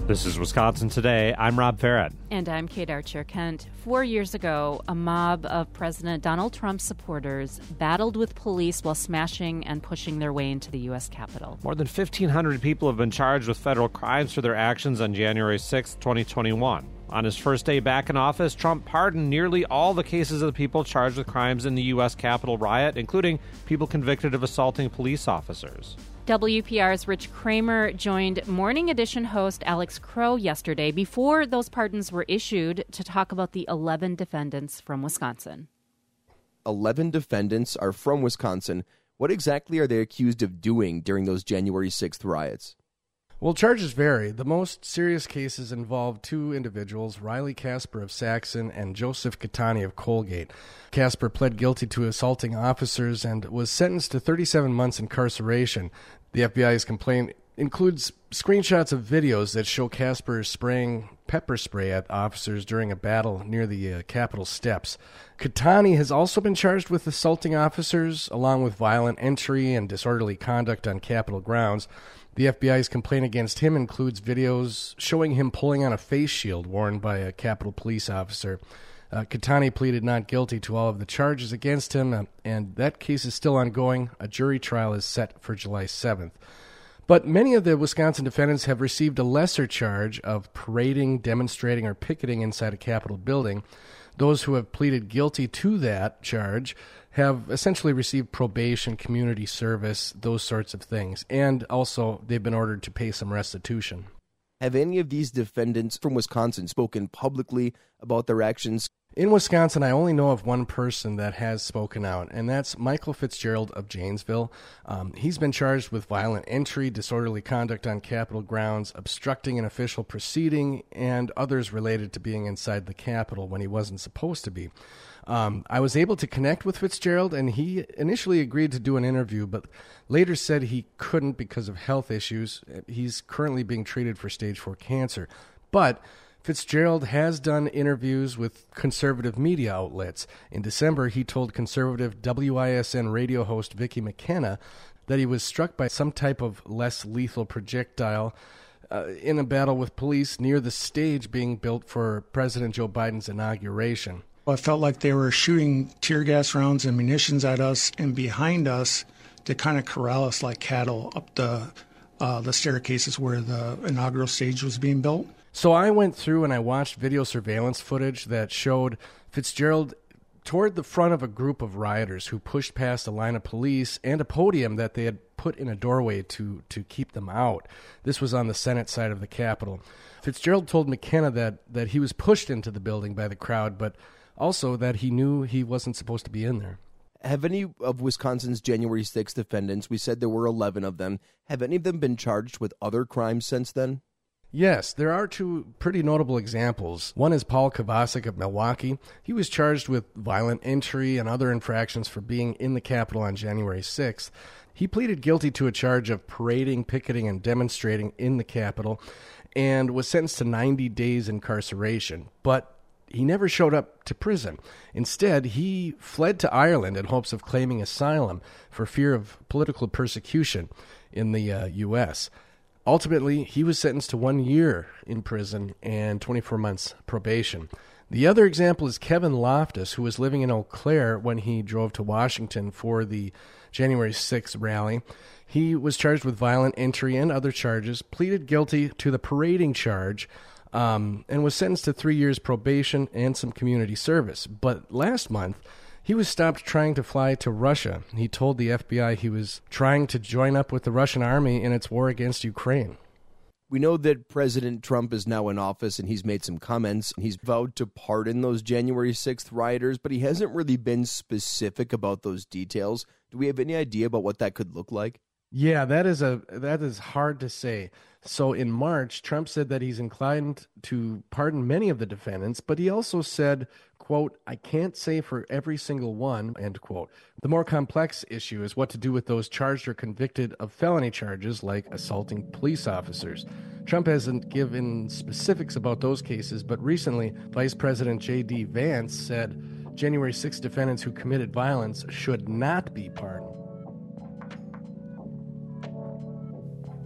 This is Wisconsin Today. I'm Rob Farrett. And I'm Kate Archer-Kent. 4 years ago, a mob of President Donald Trump's supporters battled with police while smashing and pushing their way into the U.S. Capitol. More than 1,500 people have been charged with federal crimes for their actions on January 6, 2021. On his first day back in office, Trump pardoned nearly all the cases of the people charged with crimes in the U.S. Capitol riot, including people convicted of assaulting police officers. WPR's Rich Kramer joined Morning Edition host Alex Crow yesterday before those pardons were issued to talk about the 11 defendants from Wisconsin. 11 defendants are from Wisconsin. What exactly are they accused of doing during those January 6th riots? Well, charges vary. The most serious cases involve two individuals, Riley Casper of Saxon and Joseph Catani of Colgate. Casper pled guilty to assaulting officers and was sentenced to 37 months incarceration. The FBI's complaint includes screenshots of videos that show Casper spraying pepper spray at officers during a battle near the Capitol steps. Catani has also been charged with assaulting officers, along with violent entry and disorderly conduct on Capitol grounds. The FBI's complaint against him includes videos showing him pulling on a face shield worn by a Capitol police officer. Catani pleaded not guilty to all of the charges against him, and that case is still ongoing. A jury trial is set for July 7th. But many of the Wisconsin defendants have received a lesser charge of parading, demonstrating, or picketing inside a Capitol building. Those who have pleaded guilty to that charge have essentially received probation, community service, those sorts of things. And also, they've been ordered to pay some restitution. Have any of these defendants from Wisconsin spoken publicly about their actions? In Wisconsin, I only know of one person that has spoken out, and that's Michael Fitzgerald of Janesville. He's been charged with violent entry, disorderly conduct on Capitol grounds, obstructing an official proceeding, and others related to being inside the Capitol when he wasn't supposed to be. I was able to connect with Fitzgerald, and he initially agreed to do an interview, but later said he couldn't because of health issues. He's currently being treated for stage 4 cancer. But Fitzgerald has done interviews with conservative media outlets. In December, he told conservative WISN radio host Vicki McKenna that he was struck by some type of less lethal projectile in a battle with police near the stage being built for President Joe Biden's inauguration. I felt like they were shooting tear gas rounds and munitions at us and behind us to kind of corral us like cattle up the staircases where the inaugural stage was being built. So I went through and I watched video surveillance footage that showed Fitzgerald toward the front of a group of rioters who pushed past a line of police and a podium that they had put in a doorway to keep them out. This was on the Senate side of the Capitol. Fitzgerald told McKenna that he was pushed into the building by the crowd, but also that he knew he wasn't supposed to be in there. Have any of Wisconsin's January 6th defendants, we said there were 11 of them, have any of them been charged with other crimes since then? Yes, there are two pretty notable examples. One is Paul Kovacic of Milwaukee. He was charged with violent entry and other infractions for being in the Capitol on January 6th. He pleaded guilty to a charge of parading, picketing, and demonstrating in the Capitol and was sentenced to 90 days incarceration. But he never showed up to prison. Instead, he fled to Ireland in hopes of claiming asylum for fear of political persecution in the U.S. Ultimately, he was sentenced to 1 year in prison and 24 months probation. The other example is Kevin Loftus, who was living in Eau Claire when he drove to Washington for the January 6th rally. He was charged with violent entry and other charges, pleaded guilty to the parading charge, and was sentenced to 3 years probation and some community service. But last month, he was stopped trying to fly to Russia. He told the FBI he was trying to join up with the Russian army in its war against Ukraine. We know that President Trump is now in office and he's made some comments. He's vowed to pardon those January 6th rioters, but he hasn't really been specific about those details. Do we have any idea about what that could look like? Yeah, that is hard to say. So in March, Trump said that he's inclined to pardon many of the defendants, but he also said, quote, "I can't say for every single one," end quote. The more complex issue is what to do with those charged or convicted of felony charges like assaulting police officers. Trump hasn't given specifics about those cases, but recently, Vice President J.D. Vance said January 6 defendants who committed violence should not be pardoned.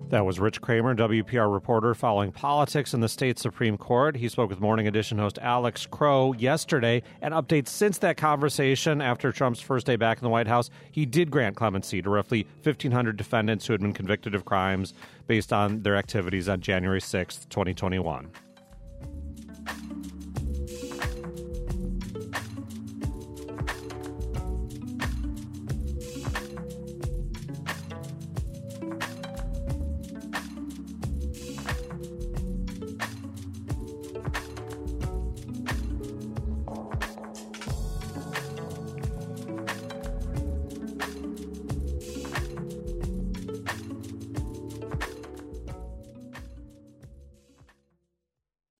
That was Rich Kramer, WPR reporter following politics in the state Supreme Court. He spoke with Morning Edition host Alex Crow yesterday. And updates since that conversation after Trump's first day back in the White House, he did grant clemency to roughly 1,500 defendants who had been convicted of crimes based on their activities on January 6th, 2021.